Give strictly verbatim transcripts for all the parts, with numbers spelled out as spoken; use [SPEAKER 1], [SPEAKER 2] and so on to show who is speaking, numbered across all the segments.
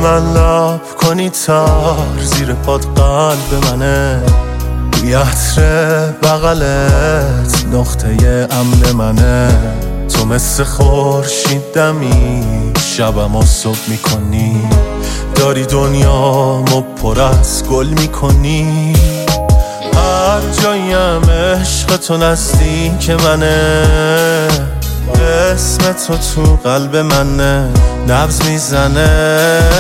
[SPEAKER 1] من لب کنی تار، زیر پاد قلب منه، بوی عطر بغلت نقطه امن منه. تو مثل خورشید دمی شبم و صبح میکنی، داری دنیامو پر از گل میکنی. هر جایم عشق تو نزدیک منه، اسم تو تو قلب منه نبض میزنه.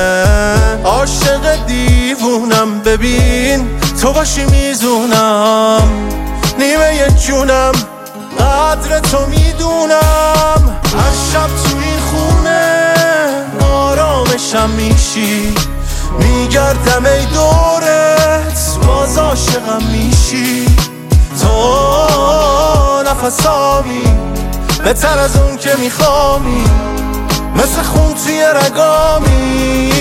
[SPEAKER 1] عاشق دیوونم ببین تو باشی میزونم، نیمه جونم قدر تو میدونم. هر شب تو این خونه آرامشم میشی، میگردم ای دورت باز عاشقم میشی. تو نفسامی بهتر از اون که میخوامی، مثل خون توی رگامی.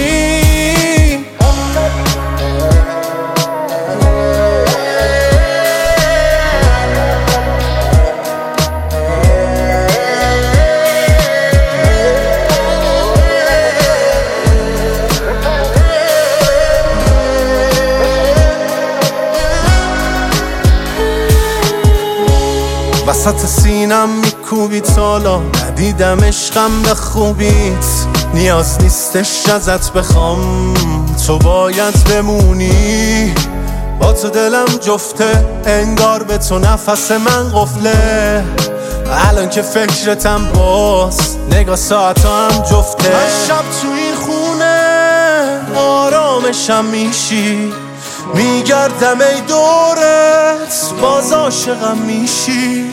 [SPEAKER 1] وسط سینم میکوبی تالا، ندیدم عشقم به خوبیت. نیاز نیستش ازت بخوام، تو باید بمونی. با تو دلم جفته، انگار به تو نفس من قفله. الان که فکرتم باز، نگاه ساعتا هم جفته. هر شب تو این خونه آرامشم میشی، میگردم ای دورت باز عاشقم میشی.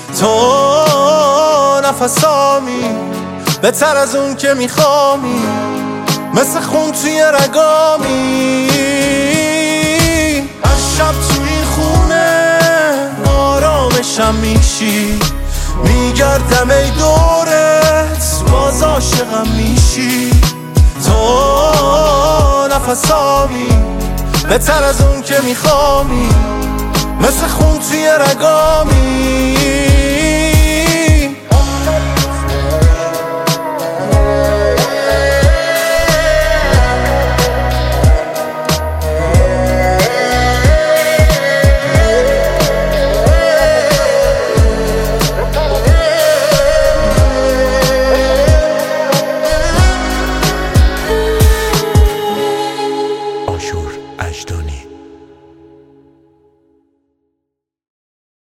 [SPEAKER 1] تو نفسامی بهتر از اون که میخوامی، مثل خون توی رگامی. هر شب تو این خونه آرامشم میشی، میگردم ای دورت باز عاشقم میشی. تو نفسامی بهتر از اون که میخوامی، مثل خون توی رگامی.
[SPEAKER 2] آشور اجدانی.